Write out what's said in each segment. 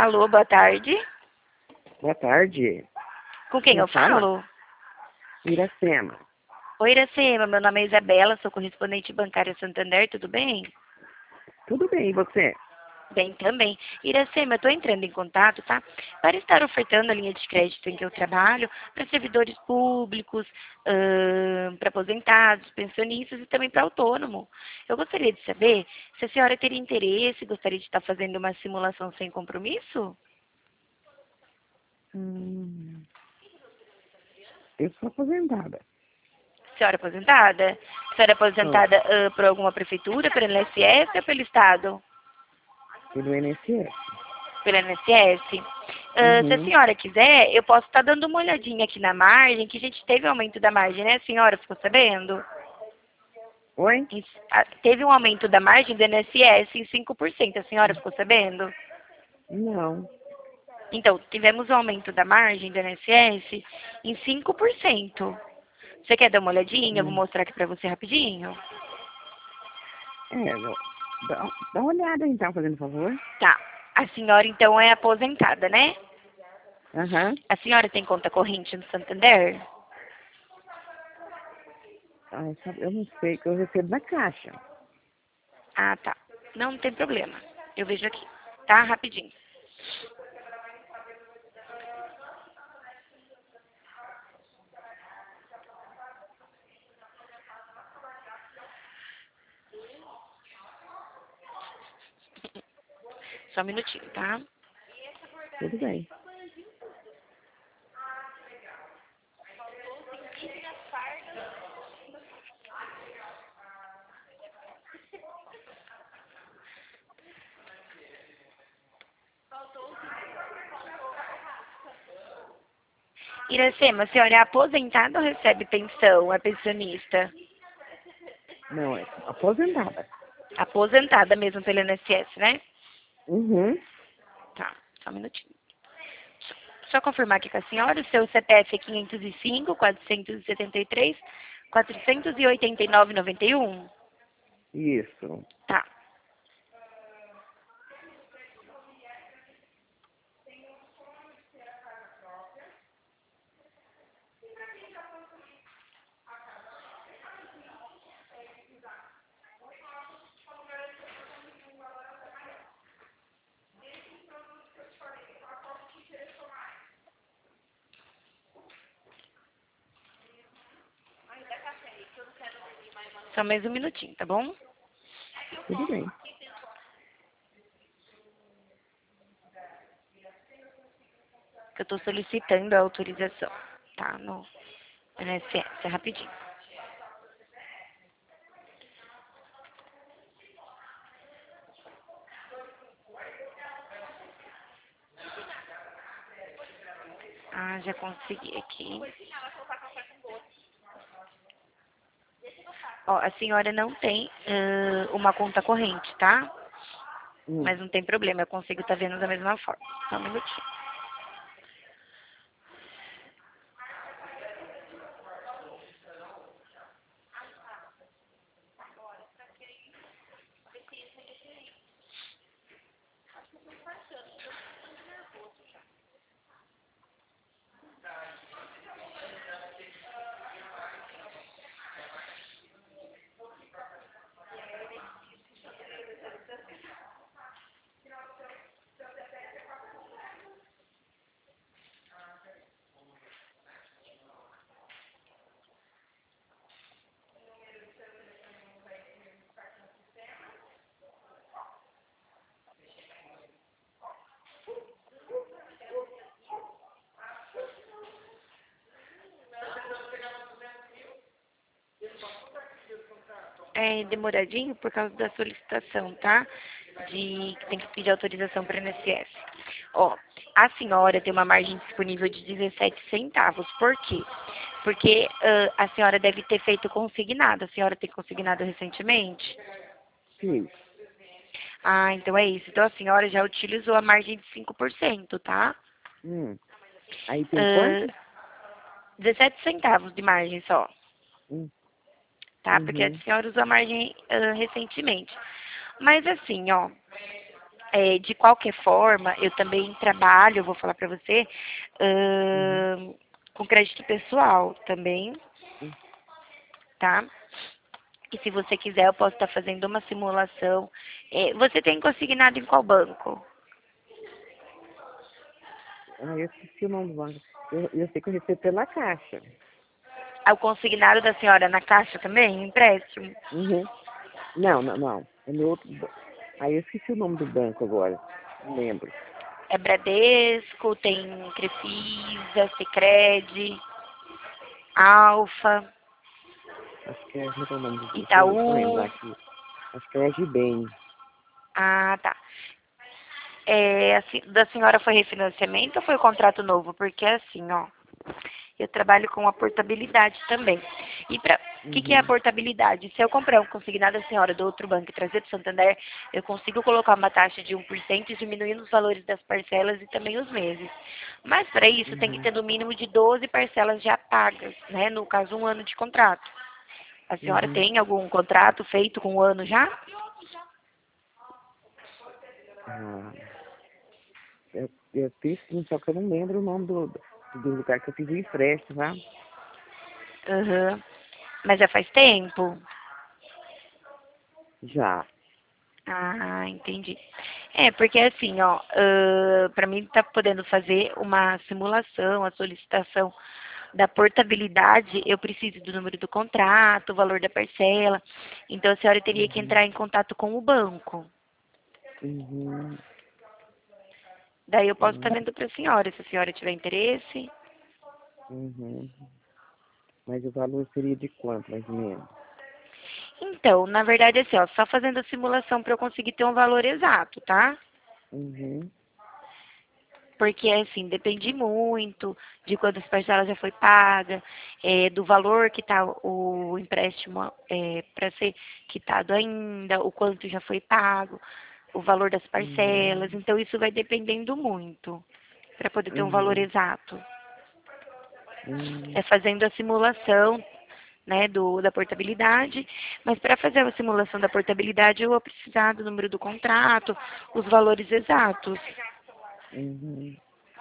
Alô, boa tarde. Boa tarde. Com quem Quem eu fala? falo? Iracema. Oi, Iracema, meu nome é Isabela, sou correspondente bancária Santander, tudo bem? Tudo bem, e você? Bem também. Iracema, eu estou entrando em contato, tá? Para estar ofertando a linha de crédito em que eu trabalho para servidores públicos, para aposentados, pensionistas e também para autônomo. Eu gostaria de saber se a senhora teria interesse, gostaria de estar fazendo uma simulação sem compromisso? Hum, eu sou aposentada. Senhora aposentada? Senhora Sou. aposentada por alguma prefeitura, pelo INSS ou pelo Estado? Pelo INSS. Pelo INSS? Se a Uhum. senhora quiser, eu posso estar dando uma olhadinha aqui na margem, que a gente teve um aumento da margem, né, senhora? Ficou sabendo? Oi? Teve um aumento da margem do INSS em 5%, a senhora ficou sabendo? Não. Então, tivemos um aumento da margem do INSS em 5%. Você quer dar uma olhadinha? Eu vou Hum. mostrar aqui pra você rapidinho. Dá uma olhada então, fazendo favor. Tá. A senhora, então, é aposentada, né? Aham. A senhora tem conta corrente no Santander? Ai, sabe, eu não sei, que eu recebo na caixa. Ah, tá. Não, não tem problema. Eu vejo aqui. Tá? Rapidinho. Só um minutinho, tá? Tudo bem. Iracema, a senhora é aposentada ou recebe pensão? É pensionista? Não, é aposentada. Aposentada mesmo pelo INSS, né? Uhum. Tá. Só um minutinho. Só confirmar aqui com a senhora. O seu CPF é 505, 473, 489, 91? Isso. Tá. Só mais um minutinho, tá bom? Tudo bem. Que eu tô solicitando a autorização. Tá? No INSS. É rapidinho. Ah, já consegui aqui. Ó, a senhora não tem uma conta corrente, tá? Hum. Mas não tem problema, eu consigo estar vendo da mesma forma. Só um minutinho. É demoradinho por causa da solicitação, tá? De que tem que pedir autorização para o INSS. Ó, a senhora tem uma margem disponível de 17 centavos. Por quê? Porque a senhora deve ter feito consignado. A senhora tem consignado recentemente? Sim. Ah, então é isso. Então a senhora já utilizou a margem de 5%, tá? Hum. Aí tem Ah, quanto? 17 centavos de margem só, Hum. tá? Porque a Uhum. senhora usou a margem recentemente. Mas assim, ó, De qualquer forma, eu também trabalho, eu vou falar para você, Uhum. com crédito pessoal também, Hum. tá? E se você quiser, eu posso estar fazendo uma simulação. Você tem consignado em qual banco? Ah, eu esqueci o nome do banco. Eu sei que eu recebo pela Caixa. É o consignado da senhora na Caixa também, empréstimo? Uhum. Não, não, não. É meu outro banco. Aí eu esqueci o nome do banco agora. Não lembro. É Bradesco, tem Crefisa, Sicredi, Alfa, Acho que é. Como é que é o nome do. Deixa eu lembrar Itaú. aqui. Acho que é Agibem. Ah, tá. Assim, da senhora foi refinanciamento ou foi contrato novo? Porque assim, ó, eu trabalho com a portabilidade também. E o que é a Uhum. portabilidade? Se eu comprar um consignado da senhora do outro banco e trazer para o Santander, eu consigo colocar uma taxa de 1% e diminuindo os valores das parcelas e também os meses. Mas para isso tem que Uhum. ter no mínimo de 12 parcelas já pagas, né? No caso, um ano de contrato. A senhora Uhum. tem algum contrato feito com um ano já? Ah, eu fiz sim, só que eu não lembro o nome do lugar que eu fiz o empréstimo, tá? Aham. Mas já faz tempo? Já. Ah, entendi. Porque assim, ó, para mim tá podendo fazer uma simulação, a solicitação da portabilidade, eu preciso do número do contrato, o valor da parcela. Então a senhora teria que Uhum. entrar em contato com o banco. Uhum. Daí eu posso estar Uhum. vendo para a senhora, se a senhora tiver interesse. Uhum. Mas o valor seria de quanto, mais ou menos? Então, na verdade, assim, ó, só fazendo a simulação para eu conseguir ter um valor exato, tá? Uhum. Porque, assim, depende muito de quantas parcelas já foi paga, do valor que está o empréstimo para ser quitado ainda, o quanto já foi pago, o valor das parcelas. Uhum. Então, isso vai dependendo muito para poder ter um valor Uhum. exato. Uhum. É fazendo a simulação, né, da portabilidade, mas para fazer a simulação da portabilidade, eu vou precisar do número do contrato, os valores exatos, Uhum.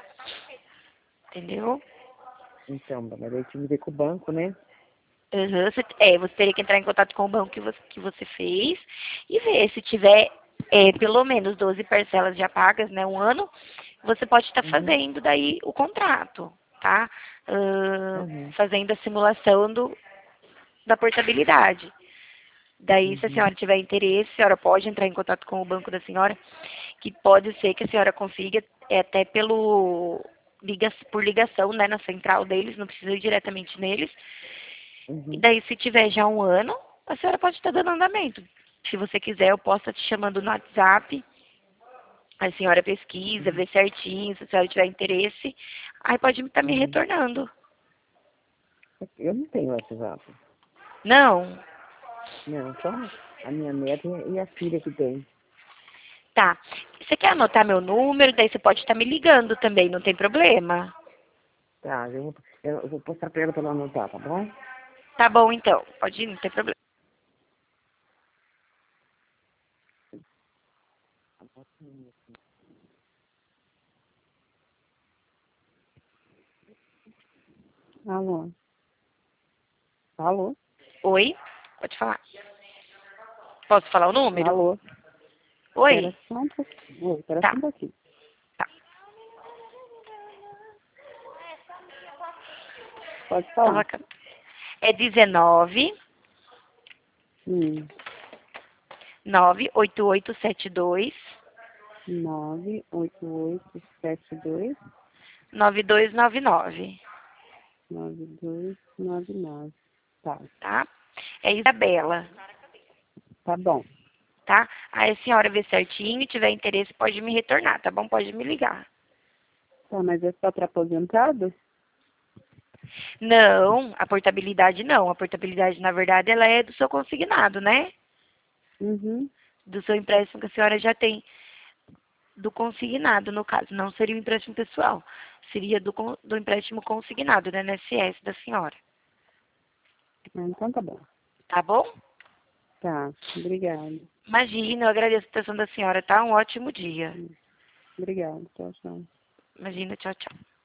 entendeu? Então, mas aí tinha que ver com o banco, né? Uhum, você teria que entrar em contato com o banco que você fez e ver se tiver pelo menos 12 parcelas já pagas, né, um ano, você pode estar Uhum. fazendo daí o contrato, tá? Uhum. Fazendo a simulação da portabilidade. Daí, se a Uhum. senhora tiver interesse, a senhora pode entrar em contato com o banco da senhora, que pode ser que a senhora consiga até por ligação, né, na central deles, não precisa ir diretamente neles. E Uhum. daí, se tiver já um ano, a senhora pode estar dando andamento. Se você quiser, eu posso estar te chamando no WhatsApp. A senhora pesquisa, Uhum. vê certinho, se a senhora tiver interesse. Aí pode estar me Uhum. retornando. Eu não tenho WhatsApp. Não? Não, só a minha neta e a filha que tem. Tá. Você quer anotar meu número? Daí você pode estar me ligando também, não tem problema? Tá, eu vou postar pra ela anotar, tá bom? Tá bom, então. Pode ir, não tem problema. Alô? Alô? Oi? Pode falar. Posso falar o número? Alô? Espera Oi? só um pouquinho. Oi, espera Tá, só um pouquinho. tá. Pode falar. Coloca. É 19 Hum, 98872 98872 9299, 9299. Tá, tá? É Isabela, tá bom. tá? Aí a senhora vê certinho, tiver interesse, pode me retornar, tá bom? Pode me ligar. Tá, mas é só para aposentado? Não, a portabilidade não. A portabilidade, na verdade, ela é do seu consignado, né? Uhum. Do seu empréstimo que a senhora já tem. Do consignado, no caso. Não seria o empréstimo pessoal. Seria do empréstimo consignado, do INSS da senhora. Ah, então tá bom. Tá bom? Tá, obrigada. Imagina, eu agradeço a atenção da senhora, tá? Um ótimo dia. Obrigada, tchau, tchau. Imagina, tchau, tchau.